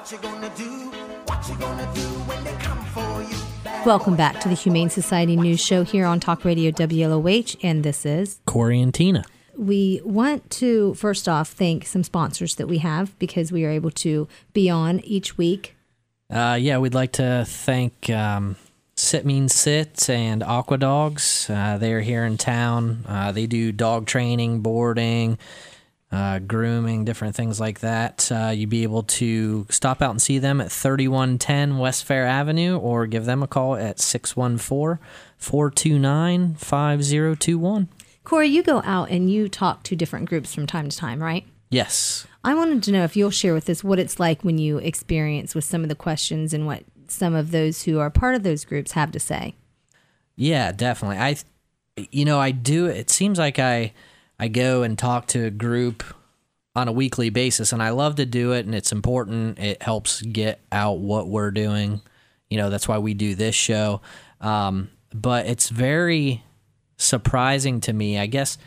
What you gonna do? What you gonna do when they come for you? Welcome back to the Humane Society News Show here on Talk Radio WLOH, and this is Corey and Tina. We want to, first off, thank some sponsors that we have because we are able to be on each week. We'd like to thank Sit Means Sit and Aqua Dogs. They're here in town. They do dog training, boarding, grooming, different things like that. You'd be able to stop out and see them at 3110 West Fair Avenue or give them a call at 614-429-5021. Corey, you go out and you talk to different groups from time to time, right? Yes. I wanted to know if you'll share with us what it's like when you experience with some of the questions and what some of those who are part of those groups have to say. Yeah, definitely. I do. It seems like I go and talk to a group on a weekly basis, and I love to do it, and it's important. It helps get out what we're doing. That's why we do this show. But it's very surprising to me, I guess.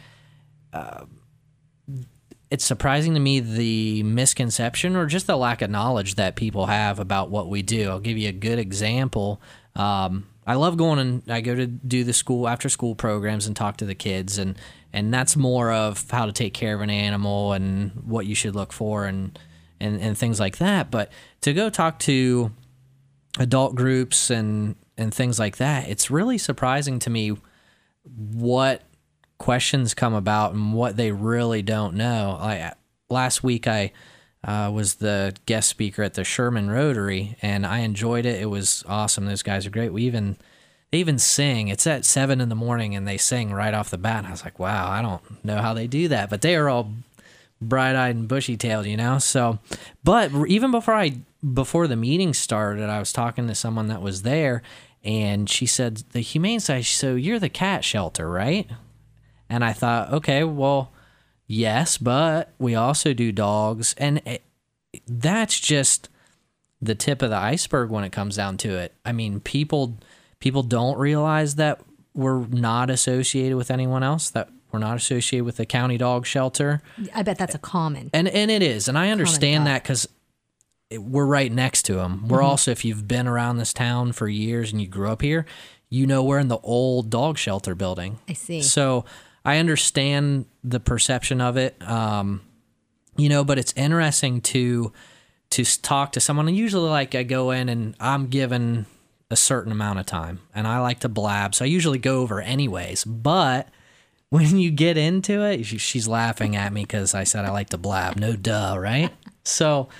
It's surprising to me the misconception or just the lack of knowledge that people have about what we do. I'll give you a good example. I love going and I go to do the after school programs and talk to the kids, and that's more of how to take care of an animal and what you should look for and things like that. But to go talk to adult groups and things like that, it's really surprising to me what questions come about and what they really don't know. Last week I was the guest speaker at the Sherman Rotary, and I enjoyed it. It was awesome. Those guys are great. They even sing. It's at 7 a.m, and they sing right off the bat. And I was like, wow, I don't know how they do that, but they are all bright-eyed and bushy-tailed, So, but even before the meeting started, I was talking to someone that was there, and she said, the Humane Society, so you're the cat shelter, right? And I thought, okay, well, yes, but we also do dogs. And that's just the tip of the iceberg when it comes down to it. I mean, people don't realize that we're not associated with anyone else, that we're not associated with the county dog shelter. I bet that's a common. And it is. And I understand that because we're right next to them. We're also, if you've been around this town for years and you grew up here, we're in the old dog shelter building. I see. So I understand the perception of it, but it's interesting to talk to someone. And usually, I go in and I'm given a certain amount of time, and I like to blab, so I usually go over anyways. But when you get into it, she's laughing at me because I said I like to blab. No duh, right? So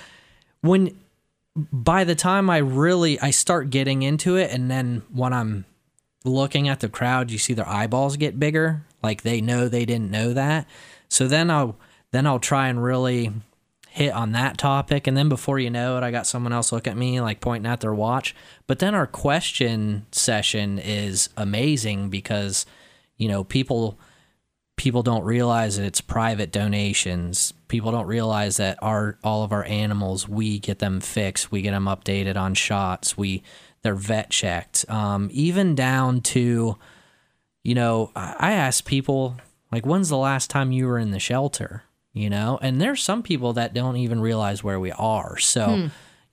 by the time I start getting into it, and then when I'm looking at the crowd, you see their eyeballs get bigger, like they know they didn't know that. So then I'll try and really hit on that topic, and then before you know it, I got someone else look at me like pointing at their watch. But then our question session is amazing because people don't realize that it's private donations. People don't realize that all of our animals, we get them fixed, we get them updated on shots, they're vet checked. Even down to, I ask people, like, when's the last time you were in the shelter? And there's some people that don't even realize where we are. So,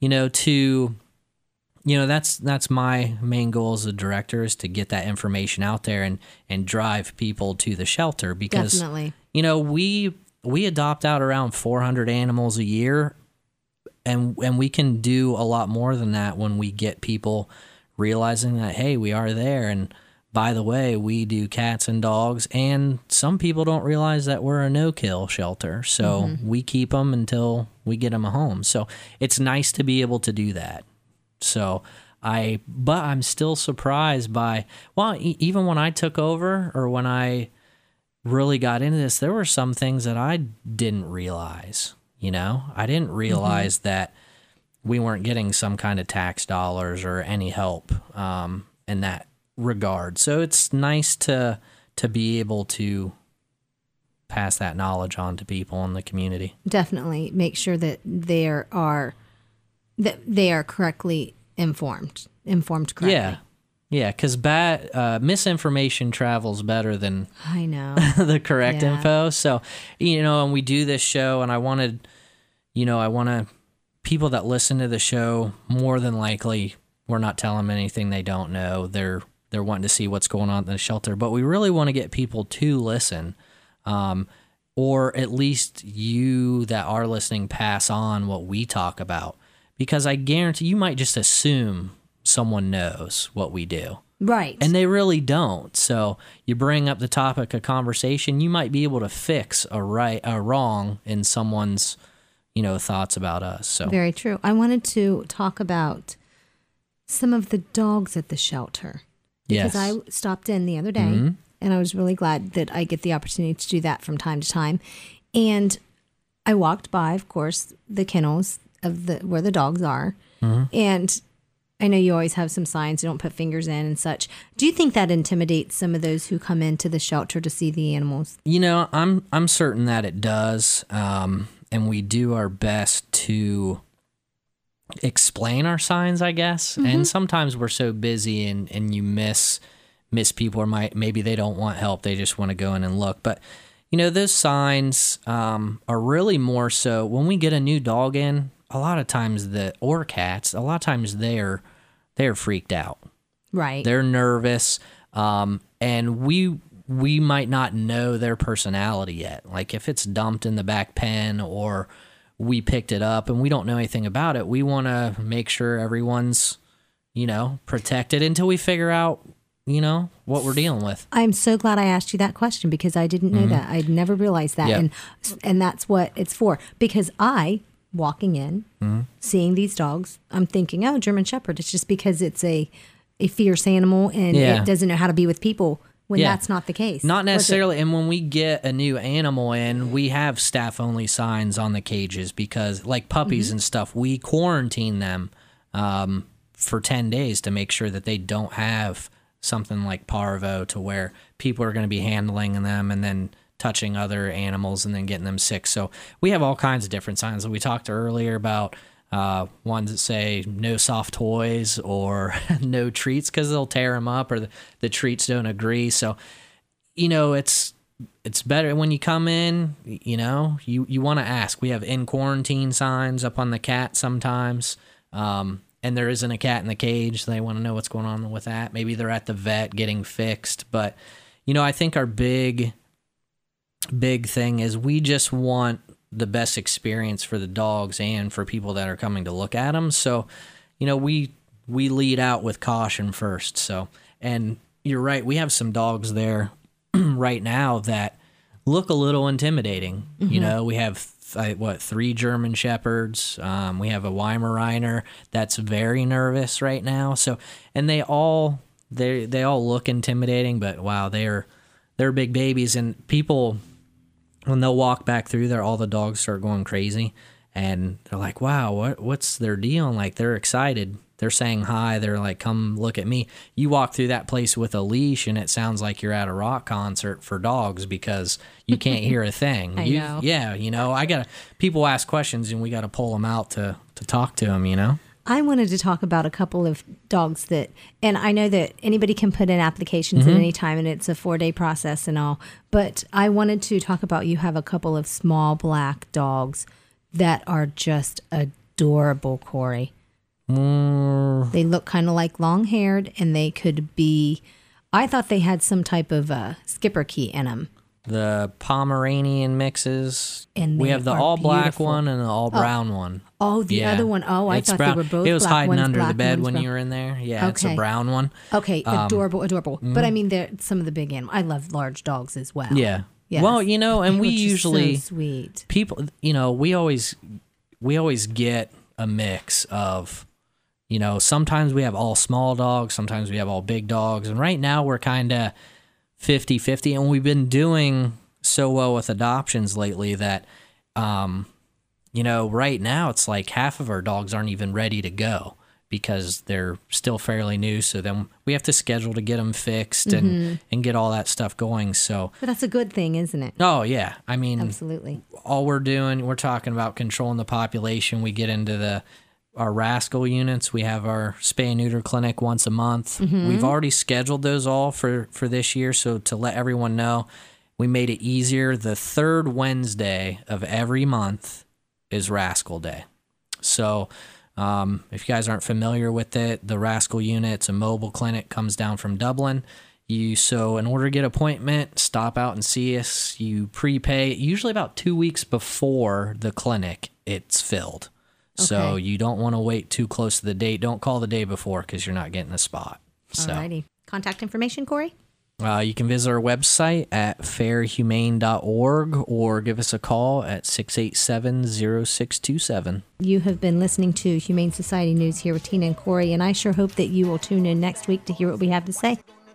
that's my main goal as a director, is to get that information out there and drive people to the shelter because, definitely. We adopt out around 400 animals a year, and we can do a lot more than that when we get people realizing that, hey, we are there. And by the way, we do cats and dogs, and some people don't realize that we're a no-kill shelter. So we keep them until we get them a home. So it's nice to be able to do that. So but I'm still surprised by, even when I took over or when I really got into this, there were some things that I didn't realize. I didn't realize that we weren't getting some kind of tax dollars or any help in that regard. So it's nice to be able to pass that knowledge on to people in the community. Definitely make sure that they are correctly informed correctly. Yeah, because misinformation travels better than I know the correct info. So, and we do this show, and I want people that listen to the show, more than likely, we're not telling them anything they don't know. They're wanting to see what's going on in the shelter, but we really want to get people to listen, or at least you that are listening pass on what we talk about, because I guarantee you might just assume someone knows what we do. Right. And they really don't. So you bring up the topic of conversation, you might be able to fix a wrong in someone's, thoughts about us. So Very true. I wanted to talk about some of the dogs at the shelter. Because yes. I stopped in the other day, and I was really glad that I get the opportunity to do that from time to time. And I walked by, of course, the kennels of where the dogs are. And I know you always have some signs, you don't put fingers in and such. Do you think that intimidates some of those who come into the shelter to see the animals? I'm certain that it does, and we do our best to explain our signs, I guess. And sometimes we're so busy and you miss people, or maybe they don't want help, they just want to go in and look. But those signs are really more so when we get a new dog in. A lot of times or cats, a lot of times they're freaked out. Right. They're nervous, and we might not know their personality yet. Like if it's dumped in the back pen or we picked it up and we don't know anything about it, we want to make sure everyone's, protected until we figure out, what we're dealing with. I'm so glad I asked you that question, because I didn't know that. I'd never realized that. Yep. And that's what it's for. Because walking in, seeing these dogs, I'm thinking, oh, German Shepherd. It's just because it's a fierce animal and it doesn't know how to be with people, when that's not the case. Not necessarily. And when we get a new animal in, we have staff-only signs on the cages, because like puppies and stuff, we quarantine them for 10 days to make sure that they don't have something like parvo, to where people are going to be handling them and then touching other animals and then getting them sick. So we have all kinds of different signs. We talked earlier about ones that say no soft toys or no treats, because they'll tear them up, or the treats don't agree. So, it's better when you come in, you want to ask. We have in quarantine signs up on the cat sometimes, and there isn't a cat in the cage. They want to know what's going on with that. Maybe they're at the vet getting fixed. But, I think our big thing is we just want the best experience for the dogs and for people that are coming to look at them. So, we lead out with caution first. So, and you're right, we have some dogs there right now that look a little intimidating. We have 3 German Shepherds. We have a Weimaraner that's very nervous right now. So, and they all look intimidating, but wow, they're big babies, and people, when they'll walk back through there, all the dogs start going crazy, and they're like, wow, what's their deal? And like, they're excited. They're saying hi. They're like, come look at me. You walk through that place with a leash, and it sounds like you're at a rock concert for dogs, because you can't hear a thing. I know. Yeah, people ask questions, and we got to pull them out to talk to them, I wanted to talk about a couple of dogs and I know that anybody can put in applications at any time, and it's a 4-day process and all, but I wanted to talk about, you have a couple of small black dogs that are just adorable, Corey. They look kind of like long-haired, and they could be, I thought they had some type of Schipperke in them. The Pomeranian mixes. And we they have the are all-black beautiful. one and the all-brown one. Oh, the other one. Oh, I thought they were both It was black. hiding One's under the black, bed one's when brown. you were in there. Yeah, it's a Okay. brown one. Okay, adorable. But I mean, they're some of the big animals. I love large dogs as well. Yeah. Yes. Well, and They we were just usually so sweet. people, we always get a mix of, sometimes we have all small dogs, sometimes we have all big dogs, and right now we're kind of 50-50, and we've been doing so well with adoptions lately that right now it's like half of our dogs aren't even ready to go, because they're still fairly new. So then we have to schedule to get them fixed and get all that stuff going. So, But that's a good thing, isn't it? oh yeah, I mean, Absolutely. all we're talking about controlling the population. We get into our rascal units. We have our spay and neuter clinic once a month. We've already scheduled those all for this year. So to let everyone know, we made it easier. The third Wednesday of every month is Rascal Day. So if you guys aren't familiar with it, the Rascal Unit, it's a mobile clinic, comes down from Dublin. So in order to get an appointment, stop out and see us. You prepay usually about 2 weeks before the clinic. It's filled. Okay. So you don't want to wait too close to the date. Don't call the day before because you're not getting a spot. So. Alrighty. Contact information, Corey? You can visit our website at fairhumane.org or give us a call at 687-0627. You have been listening to Humane Society News here with Tina and Corey, and I sure hope that you will tune in next week to hear what we have to say.